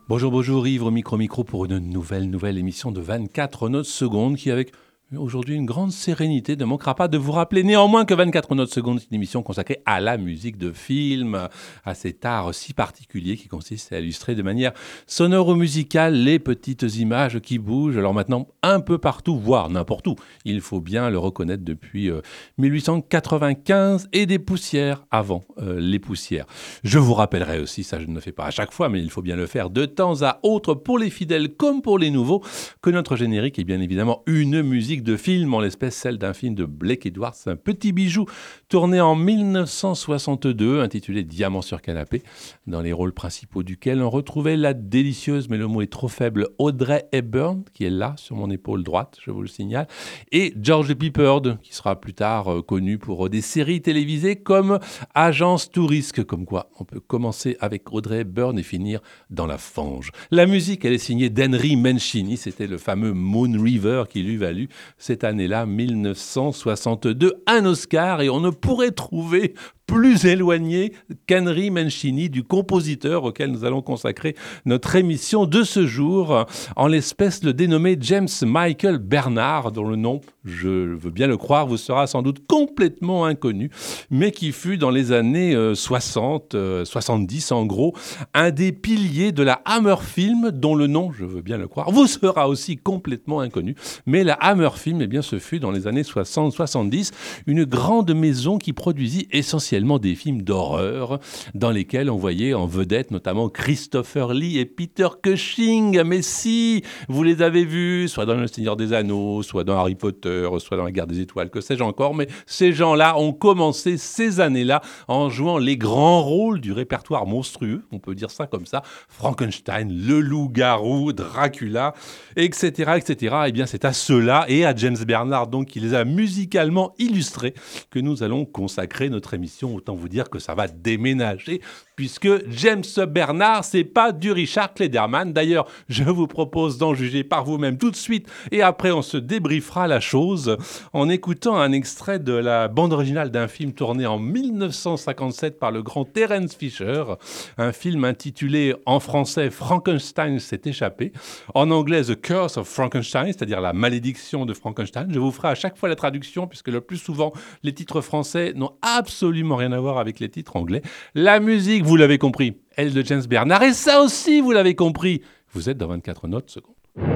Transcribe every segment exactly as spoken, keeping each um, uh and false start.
Bonjour, bonjour, Yves, au micro-micro pour une nouvelle, nouvelle émission de vingt-quatre notes secondes qui, avec aujourd'hui une grande sérénité, ne manquera pas de vous rappeler néanmoins que vingt-quatre notes secondes, c'est une émission consacrée à la musique de film, à cet art si particulier qui consiste à illustrer de manière sonore ou musicale les petites images qui bougent. Alors maintenant, un peu partout, voire n'importe où, il faut bien le reconnaître depuis euh, mille huit cent quatre-vingt-quinze et des poussières avant euh, les poussières. Je vous rappellerai aussi, ça je ne le fais pas à chaque fois, mais il faut bien le faire de temps à autre pour les fidèles comme pour les nouveaux, que notre générique est bien évidemment une musique de film, en l'espèce celle d'un film de Blake Edwards, un petit bijou tourné en mille neuf cent soixante-deux, intitulé Diamant sur canapé, dans les rôles principaux duquel on retrouvait la délicieuse, mais le mot est trop faible, Audrey Hepburn, qui est là sur mon épaule droite, je vous le signale, et George Peppard, qui sera plus tard euh, connu pour euh, des séries télévisées comme Agence Touriste, comme quoi on peut commencer avec Audrey Hepburn et finir dans la fange. La musique, elle est signée d'Henry Mancini, c'était le fameux Moon River qui lui valut cette année-là, mille neuf cent soixante-deux, un Oscar, et on ne pourrait trouver plus éloigné qu'Henry Mancini du compositeur auquel nous allons consacrer notre émission de ce jour, en l'espèce le dénommé James Michael Bernard, dont le nom, je veux bien le croire, vous sera sans doute complètement inconnu, mais qui fut dans les années euh, soixante, euh, soixante-dix en gros, un des piliers de la Hammer Film, dont le nom, je veux bien le croire, vous sera aussi complètement inconnu. Mais la Hammer Film, eh bien, ce fut dans les années soixante soixante-dix une grande maison qui produisit essentiellement des films d'horreur dans lesquels on voyait en vedette notamment Christopher Lee et Peter Cushing. Mais si vous les avez vus, soit dans Le Seigneur des Anneaux, soit dans Harry Potter, soit dans La Guerre des Étoiles, que sais-je encore, mais ces gens-là ont commencé ces années-là en jouant les grands rôles du répertoire monstrueux, on peut dire ça comme ça, Frankenstein, le loup-garou, Dracula, et cetera, et cetera. Et bien c'est à ceux-là et à James Bernard, donc, qui les a musicalement illustrés, que nous allons consacrer notre émission. Autant vous dire que ça va déménager, puisque James Bernard, c'est pas du Richard Klederman. D'ailleurs, je vous propose d'en juger par vous-même tout de suite, et après on se débriefera la chose en écoutant un extrait de la bande originale d'un film tourné en mille neuf cent cinquante-sept par le grand Terence Fisher, un film intitulé en français Frankenstein s'est échappé, en anglais The Curse of Frankenstein, c'est-à-dire la malédiction de Frankenstein. Je vous ferai à chaque fois la traduction, puisque le plus souvent les titres français n'ont absolument rien à voir avec les titres anglais. La musique, vous l'avez compris, elle de James Bernard, et ça aussi vous l'avez compris, vous êtes dans vingt-quatre notes secondes.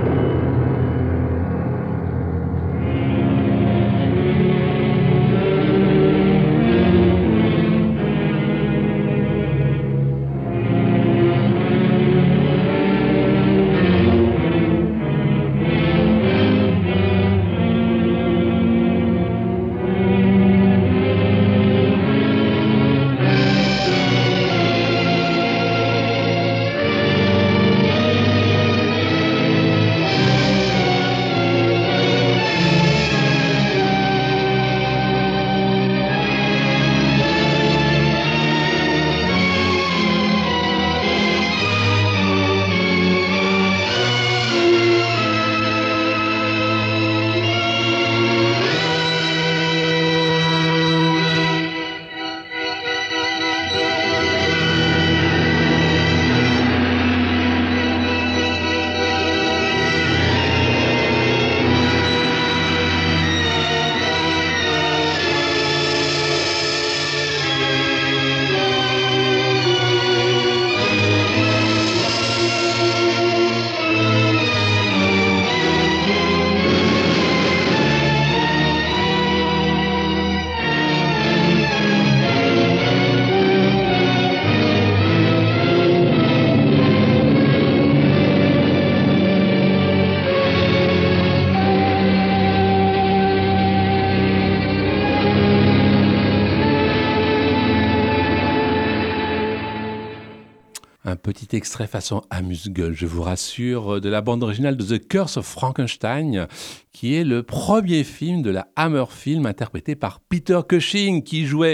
Un petit extrait façon amuse-gueule, je vous rassure, de la bande originale de The Curse of Frankenstein, qui est le premier film de la Hammer Film interprété par Peter Cushing, qui jouait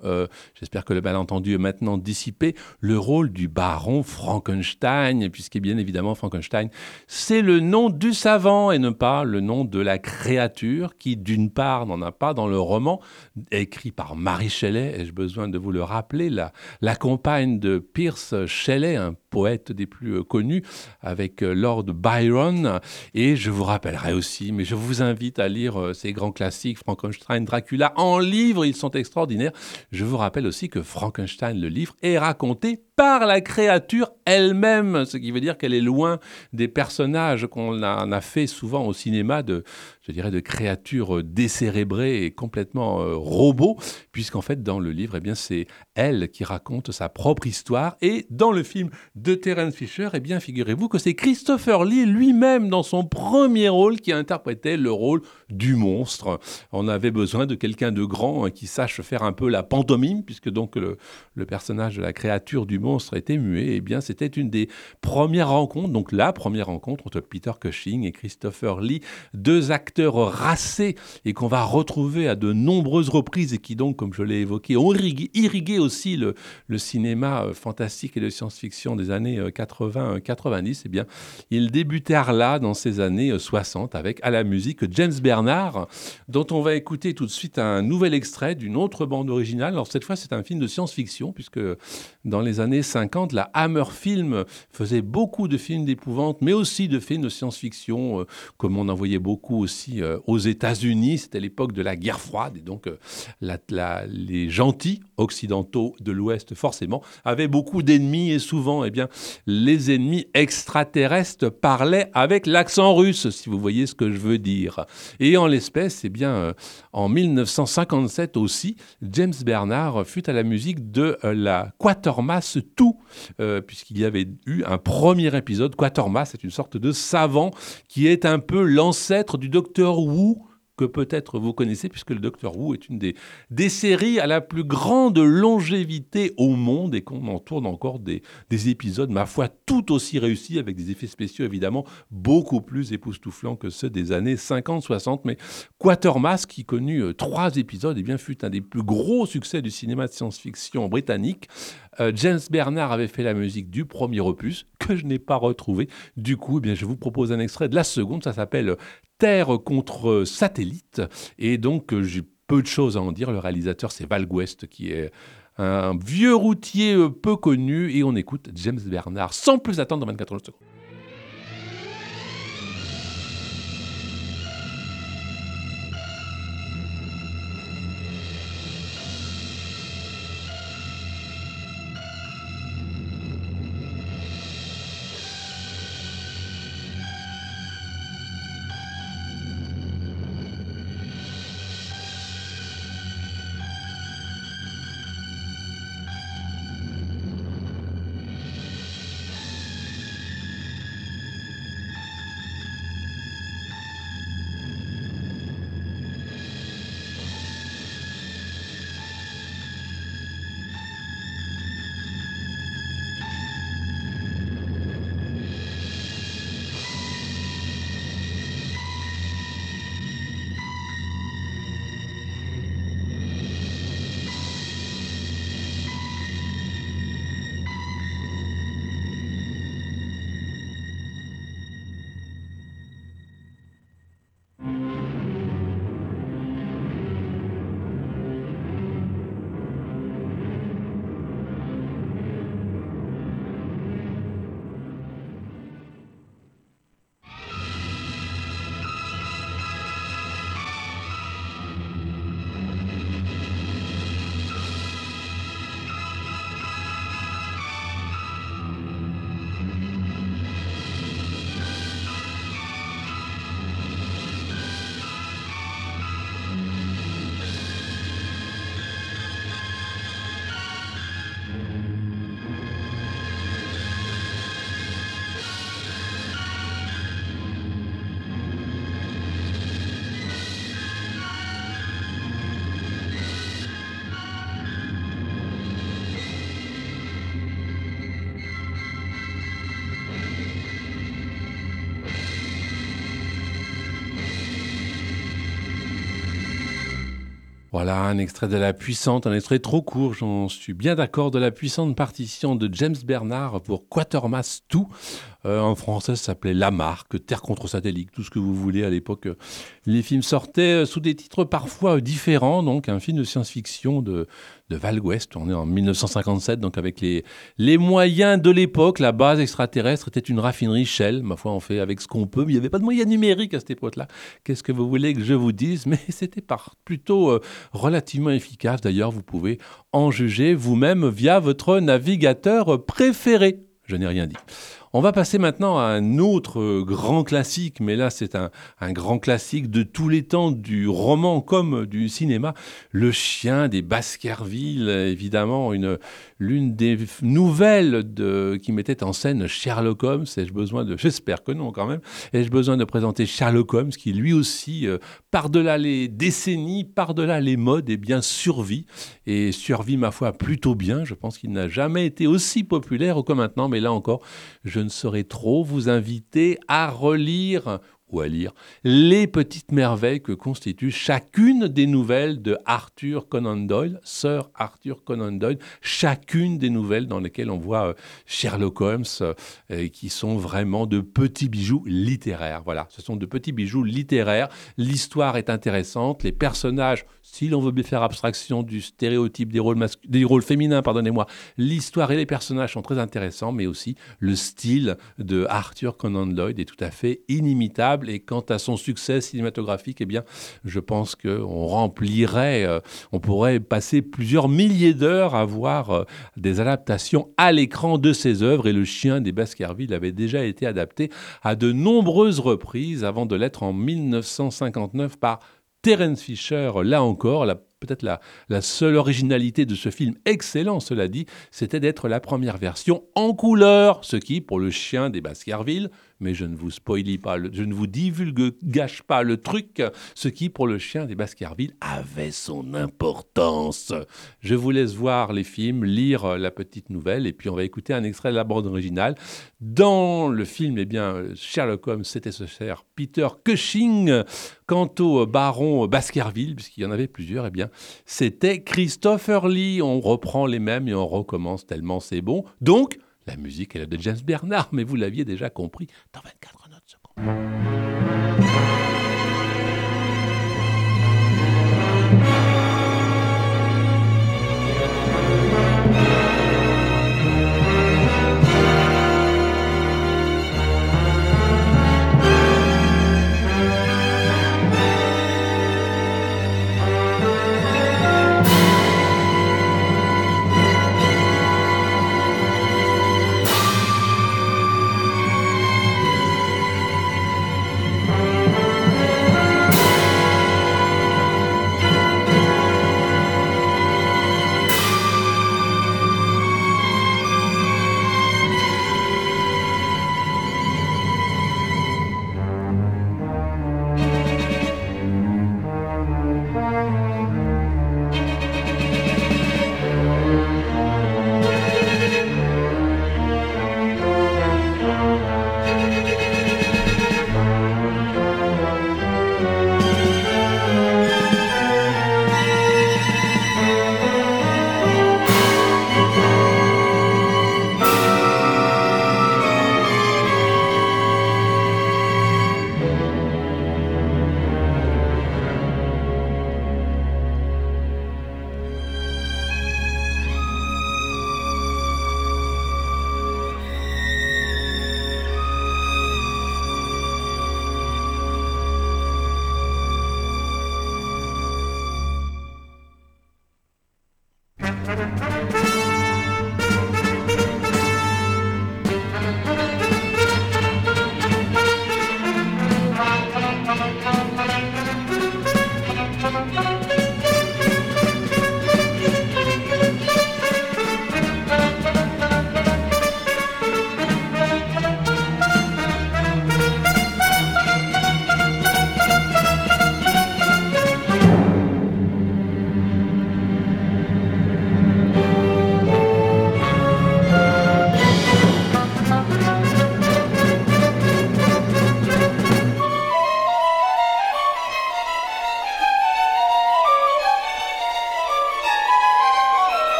euh, j'espère que le malentendu est maintenant dissipé, le rôle du baron Frankenstein, puisque bien évidemment Frankenstein, c'est le nom du savant et non pas le nom de la créature qui, d'une part, n'en a pas dans le roman, écrit par Mary Shelley, ai-je besoin de vous le rappeler, la, la compagne de Percy Shelley, un poète des plus euh, connus, avec euh, Lord Byron. Et je vous rappellerai aussi, mais je vous invite à lire euh, ces grands classiques, Frankenstein, Dracula, en livre, ils sont extraordinaires. Je vous rappelle aussi que Frankenstein, le livre, est raconté par la créature elle-même, ce qui veut dire qu'elle est loin des personnages qu'on a, on a fait souvent au cinéma de, je dirais, de créatures décérébrées et complètement euh, robots, puisqu'en fait, dans le livre, eh bien, c'est elle qui raconte sa propre histoire. Et dans le film de Terence Fisher, eh bien, figurez-vous que c'est Christopher Lee lui-même, dans son premier rôle, qui interprétait le rôle du monstre. On avait besoin de quelqu'un de grand hein, qui sache faire un peu la pantomime, puisque donc le, le personnage de la créature du monstre était muet. Eh bien, c'était une des premières rencontres, donc la première rencontre entre Peter Cushing et Christopher Lee, deux acteurs racés et qu'on va retrouver à de nombreuses reprises et qui donc, comme je l'ai évoqué, ont irrigué, irrigué aussi le, le cinéma euh, fantastique et de science-fiction des années euh, quatre-vingts quatre-vingt-dix. Eh bien, ils débutèrent là, dans ces années euh, soixante, avec à la musique James Bernard, dont on va écouter tout de suite un nouvel extrait d'une autre bande originale. Alors cette fois, c'est un film de science-fiction, puisque dans les années cinquante, la Hammer Film faisait beaucoup de films d'épouvante, mais aussi de films de science-fiction, euh, comme on en voyait beaucoup aussi euh, aux États-Unis. C'était l'époque de la guerre froide, et donc euh, la, la, les gentils occidentaux de l'Ouest, forcément, avaient beaucoup d'ennemis, et souvent, eh bien, les ennemis extraterrestres parlaient avec l'accent russe, si vous voyez ce que je veux dire. Et en l'espèce, eh bien, euh, en mille neuf cent cinquante-sept aussi, James Bernard fut à la musique de euh, la Quatermass deux, euh, puisqu'il y avait eu un premier épisode. Quatermass est une sorte de savant qui est un peu l'ancêtre du docteur Who, que peut-être vous connaissez, puisque le docteur Who est une des, des séries à la plus grande longévité au monde et qu'on en tourne encore des, des épisodes, ma foi, tout aussi réussis, avec des effets spéciaux évidemment beaucoup plus époustouflants que ceux des années cinquante soixante. Mais Quatermass, qui connut euh, trois épisodes, eh bien, fut un des plus gros succès du cinéma de science-fiction britannique. Euh, James Bernard avait fait la musique du premier opus, que je n'ai pas retrouvé. Du coup, eh bien, je vous propose un extrait de la seconde, ça s'appelle Terre contre satellite. Et donc, euh, j'ai peu de choses à en dire. Le réalisateur, c'est Val Guest, qui est un vieux routier euh, peu connu. Et on écoute James Bernard sans plus attendre dans vingt-quatre secondes. Voilà, un extrait de La Puissante, un extrait trop court, j'en suis bien d'accord, de La Puissante partition de James Bernard pour Quatermass deux. Euh, en français, ça s'appelait La Marque, Terre contre satellite, tout ce que vous voulez. À l'époque, euh, les films sortaient euh, sous des titres parfois euh, différents. Donc, un film de science-fiction de, de Val West, tourné en mille neuf cent cinquante-sept, donc avec les, les moyens de l'époque. La base extraterrestre était une raffinerie Shell. Ma foi, on fait avec ce qu'on peut, mais il n'y avait pas de moyens numériques à cette époque-là. Qu'est-ce que vous voulez que je vous dise? Mais c'était par, plutôt euh, relativement efficace. D'ailleurs, vous pouvez en juger vous-même via votre navigateur préféré. Je n'ai rien dit. On va passer maintenant à un autre grand classique, mais là c'est un, un grand classique de tous les temps, du roman comme du cinéma. Le Chien des Baskerville, évidemment, une, l'une des nouvelles de, qui mettait en scène Sherlock Holmes. Ai-je besoin de, j'espère que non quand même, ai-je besoin de présenter Sherlock Holmes, qui lui aussi, euh, par-delà les décennies, par-delà les modes, eh bien survit, et survit ma foi plutôt bien. Je pense qu'il n'a jamais été aussi populaire que maintenant, mais là encore, je ne saurais trop vous inviter à relire ou à lire les petites merveilles que constitue chacune des nouvelles de Arthur Conan Doyle, Sir Arthur Conan Doyle, chacune des nouvelles dans lesquelles on voit euh, Sherlock Holmes, euh, qui sont vraiment de petits bijoux littéraires. Voilà, ce sont de petits bijoux littéraires. L'histoire est intéressante, les personnages, si l'on veut bien faire abstraction du stéréotype des rôles, mascu- des rôles féminins, pardonnez-moi, l'histoire et les personnages sont très intéressants, mais aussi le style de Arthur Conan Doyle est tout à fait inimitable. Et quant à son succès cinématographique, eh bien, je pense qu'on remplirait, euh, on pourrait passer plusieurs milliers d'heures à voir euh, des adaptations à l'écran de ses œuvres. Et Le Chien des Baskerville avait déjà été adapté à de nombreuses reprises avant de l'être en mille neuf cent cinquante-neuf par Terence Fisher. Là encore, la peut-être la, la seule originalité de ce film, excellent cela dit, c'était d'être la première version en couleur, ce qui, pour Le Chien des Baskerville, mais je ne vous spoilie pas, le, je ne vous divulgue, gâche pas le truc, ce qui, pour Le Chien des Baskerville, avait son importance. Je vous laisse voir les films, lire la petite nouvelle, et puis on va écouter un extrait de la bande originale. Dans le film, eh bien, Sherlock Holmes, c'était ce cher Peter Cushing. Quant au baron Baskerville, puisqu'il y en avait plusieurs, eh bien, c'était Christopher Lee. On reprend les mêmes et on recommence tellement c'est bon. Donc, la musique, elle est de James Bernard, mais vous l'aviez déjà compris dans vingt-quatre notes secondes.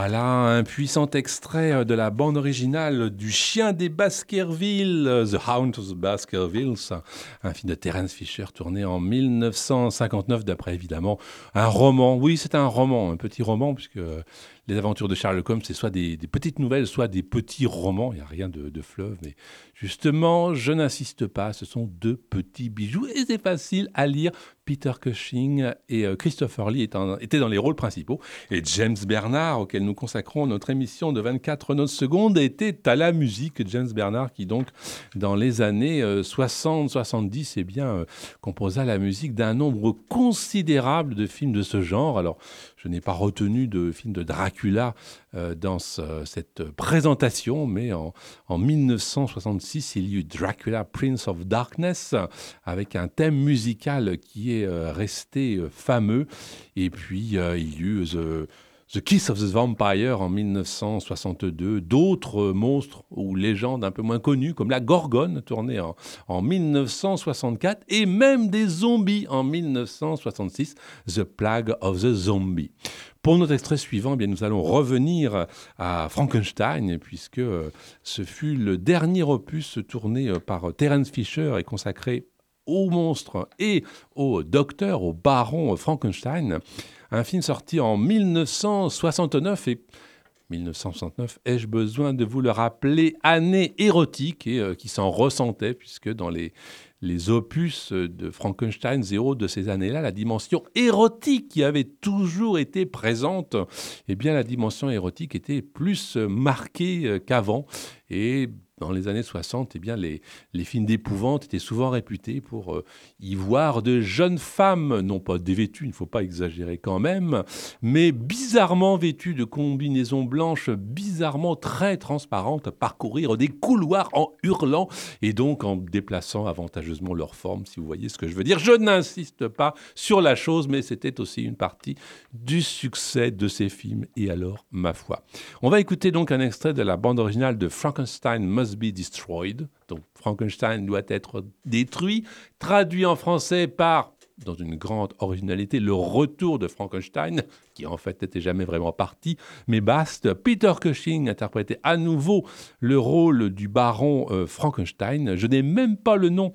Voilà un puissant extrait de la bande originale du Chien des Baskervilles, The Hound of the Baskervilles, un film de Terence Fisher tourné en mille neuf cent cinquante-neuf, d'après évidemment un roman. Oui, c'est un roman, un petit roman, puisque les aventures de Sherlock Holmes, c'est soit des, des petites nouvelles, soit des petits romans. Il n'y a rien de, de fleuve, mais justement, je n'insiste pas, ce sont deux petits bijoux et c'est facile à lire. Peter Cushing et Christopher Lee étaient dans les rôles principaux. Et James Bernard, auquel nous consacrons notre émission de vingt-quatre notes secondes, était à la musique. James Bernard qui donc, dans les années soixante soixante-dix, eh bien, composa la musique d'un nombre considérable de films de ce genre. Alors, je n'ai pas retenu de film de Dracula euh, dans ce, cette présentation, mais en, en mille neuf cent soixante-six, il y eut Dracula, Prince of Darkness, avec un thème musical qui est euh, resté euh, fameux. Et puis, euh, il y eut The, The Kiss of the Vampire en mille neuf cent soixante-deux, d'autres euh, monstres ou légendes un peu moins connues, comme la Gorgone, tournée en, en mille neuf cent soixante-quatre, et même des zombies en mille neuf cent soixante-six, The Plague of the Zombie. Pour notre extrait suivant, eh bien, nous allons revenir à Frankenstein, puisque euh, ce fut le dernier opus tourné euh, par Terence Fisher et consacré au monstre et au docteur, au baron Frankenstein. Un film sorti en mille neuf cent soixante-neuf et mille neuf cent soixante-neuf, ai-je besoin de vous le rappeler, année érotique et euh, qui s'en ressentait, puisque dans les, les opus de Frankenstein, zéro de ces années-là, la dimension érotique qui avait toujours été présente, eh bien la dimension érotique était plus marquée qu'avant. Et dans les années soixante, eh bien, les, les films d'épouvante étaient souvent réputés pour euh, y voir de jeunes femmes, non pas dévêtues, il ne faut pas exagérer quand même, mais bizarrement vêtues de combinaisons blanches, bizarrement très transparentes, parcourir des couloirs en hurlant et donc en déplaçant avantageusement leur forme, si vous voyez ce que je veux dire. Je n'insiste pas sur la chose, mais c'était aussi une partie du succès de ces films, et alors, ma foi. On va écouter donc un extrait de la bande originale de Frankenstein Must Be Destroyed. Donc Frankenstein doit être détruit, traduit en français par, dans une grande originalité, le retour de Frankenstein, qui en fait n'était jamais vraiment parti, mais baste. Peter Cushing interprétait à nouveau le rôle du baron euh, Frankenstein. Je n'ai même pas le nom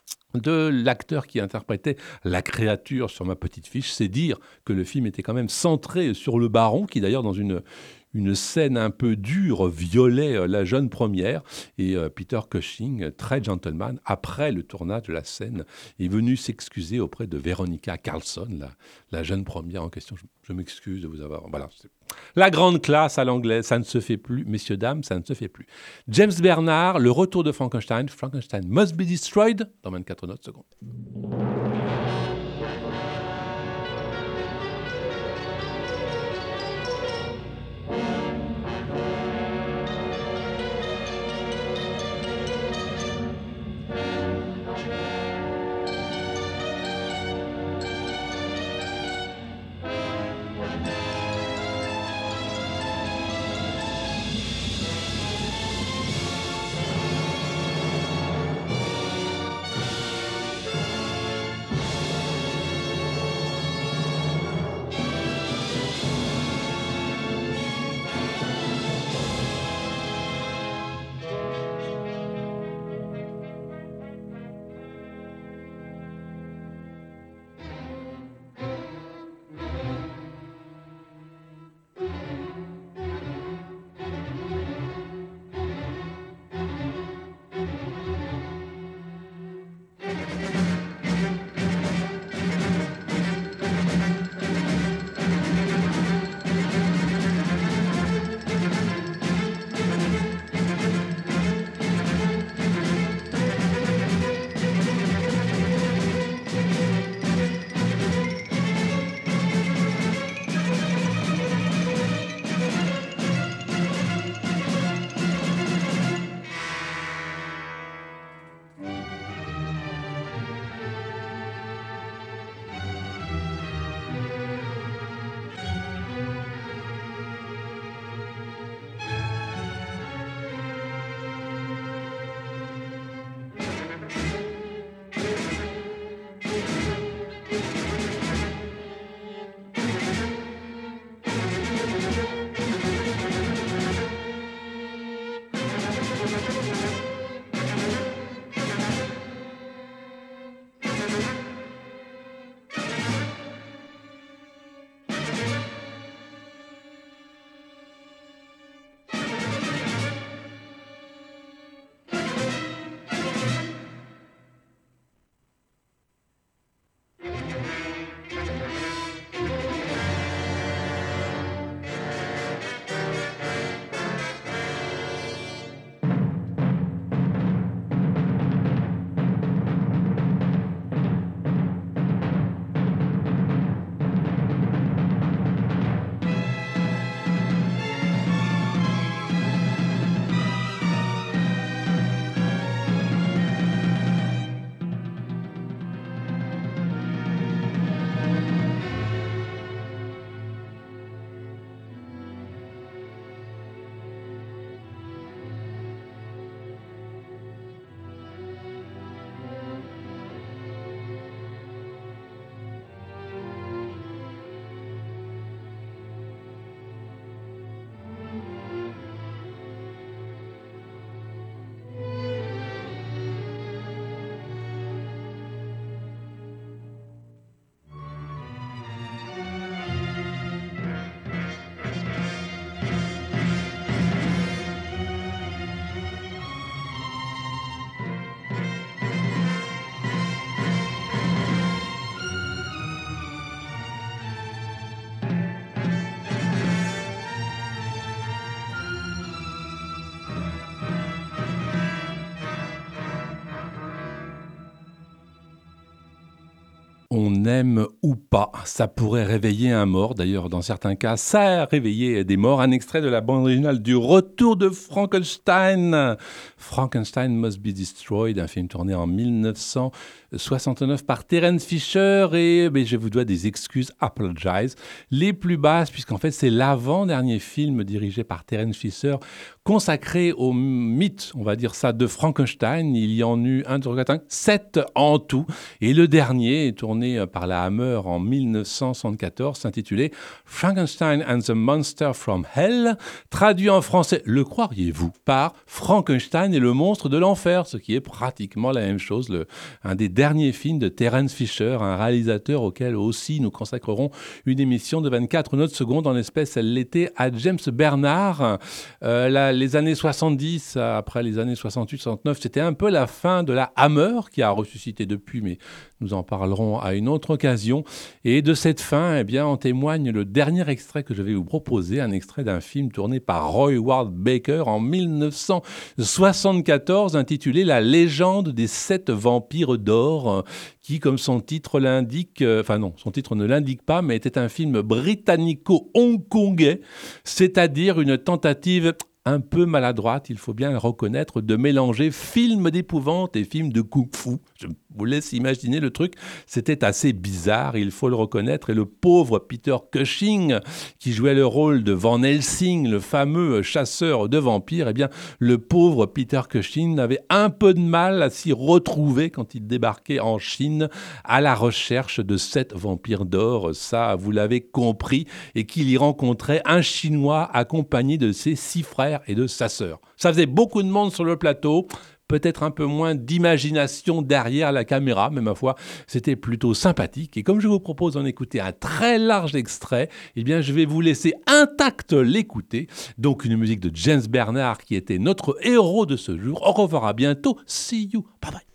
de l'acteur qui interprétait la créature sur ma petite fiche. C'est dire que le film était quand même centré sur le baron, qui d'ailleurs dans une, une scène un peu dure violait la jeune première. Et euh, Peter Cushing, très gentleman, après le tournage de la scène, est venu s'excuser auprès de Veronica Carlson, la, la jeune première en question. Je, je m'excuse de vous avoir... Voilà, c'est... La grande classe à l'anglaise, ça ne se fait plus, messieurs, dames, ça ne se fait plus. James Bernard, le retour de Frankenstein, Frankenstein Must Be Destroyed, dans vingt-quatre notes secondes. l'on aime ou pas, ça pourrait réveiller un mort. D'ailleurs, dans certains cas, ça a réveillé des morts. Un extrait de la bande originale du Retour de Frankenstein. Frankenstein Must Be Destroyed, un film tourné en mille neuf cent soixante-neuf par Terence Fisher. Et ben, je vous dois des excuses, apologize, les plus basses, puisqu'en fait, c'est l'avant-dernier film dirigé par Terence Fisher consacré au mythe, on va dire ça, de Frankenstein. Il y en eut un, deux, quatre, cinq, sept en tout. Et le dernier, tourné par la Hammer en mille neuf cent soixante-quatorze, s'intitulait Frankenstein and the Monster from Hell, traduit en français, le croiriez-vous, par Frankenstein et le monstre de l'enfer, ce qui est pratiquement la même chose, le, un des derniers films de Terence Fisher, un réalisateur auquel aussi nous consacrerons une émission de vingt-quatre notes secondes. En espèce, elle l'était à James Bernard. Euh, la, les années soixante-dix, après les années soixante-huit soixante-neuf, c'était un peu la fin de la Hammer, qui a ressuscité depuis, mais nous en parlerons à une autre occasion. Et de cette fin, eh bien, en témoigne le dernier extrait que je vais vous proposer, un extrait d'un film tourné par Roy Ward Baker en mille neuf cent soixante-quatorze, intitulé La légende des sept vampires d'or, qui, comme son titre l'indique, euh, enfin non, son titre ne l'indique pas, mais était un film britannico-hongkongais, c'est-à-dire une tentative un peu maladroite, il faut bien le reconnaître, de mélanger film d'épouvante et film de kung-fu. Je vous laisse imaginer le truc. C'était assez bizarre, il faut le reconnaître. Et le pauvre Peter Cushing, qui jouait le rôle de Van Helsing, le fameux chasseur de vampires, eh bien, le pauvre Peter Cushing avait un peu de mal à s'y retrouver quand il débarquait en Chine à la recherche de sept vampires d'or. Ça, vous l'avez compris. Et qu'il y rencontrait un Chinois accompagné de ses six frères et de sa sœur. Ça faisait beaucoup de monde sur le plateau, peut-être un peu moins d'imagination derrière la caméra, mais ma foi, c'était plutôt sympathique. Et comme je vous propose d'en écouter un très large extrait, eh bien, je vais vous laisser intact l'écouter. Donc, une musique de James Bernard qui était notre héros de ce jour. Au revoir, à bientôt. See you. Bye bye.